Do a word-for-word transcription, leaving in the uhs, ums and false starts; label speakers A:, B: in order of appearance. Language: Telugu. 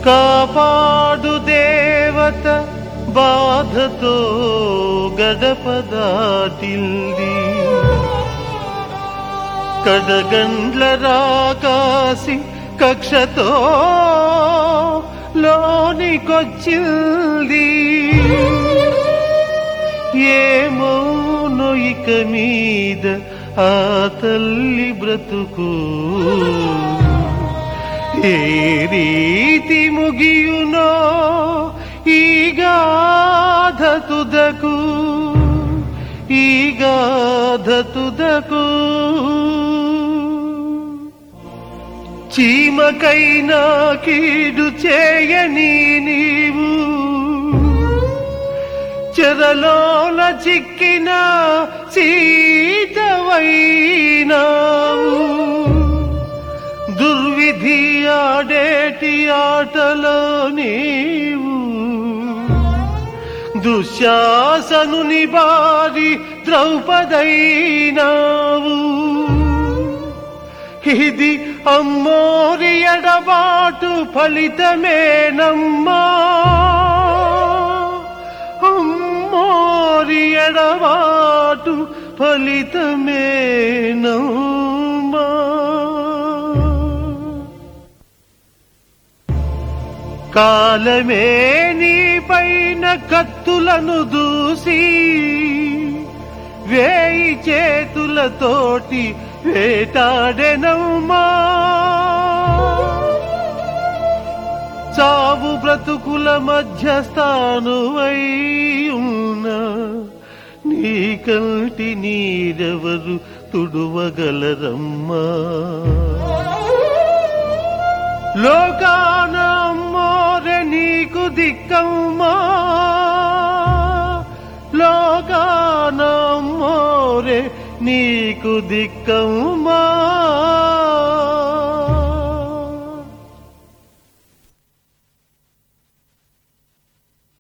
A: కాపాడు దేవత బాధతో గడప దాటింది. కడగండ్ల రాకాసి కక్షతో లోనికొచ్చింది. ఏమౌనో ఇక మీద ఆ తల్లి బ్రతుకు, ఏ రీతి ముగియునో ఈ గాథ తుదకు, ఈ గాథ తుదకు. చీమకైనా కీడు చేయని నీవు, చెరలోన చిక్కిన సీతవైనావు. దుర్విధి ఆడేటి ఆటలో నీవు, దుశ్శాసనుని బారి ద్రౌపదైనావు. ఇది అమ్మోరి ఎడబాటు ఫలితమేనమ్మా, అమ్మోరి ఎడబాటు ఫలితమేనమ్మా. కాలమే నీ పైన కత్తులను దూసి వేయి చేతులతోటి వేటాడెనమ్మా. చావు బ్రతుకుల మధ్యస్థానువై ఉన్న నీ కంటి నీరెవరు తుడువగలరమ్మా. లోకాన అమ్మోరె నీకు దిక్కమ్మా, లోకాన అమ్మోరె నీకు దిక్కమ్మా.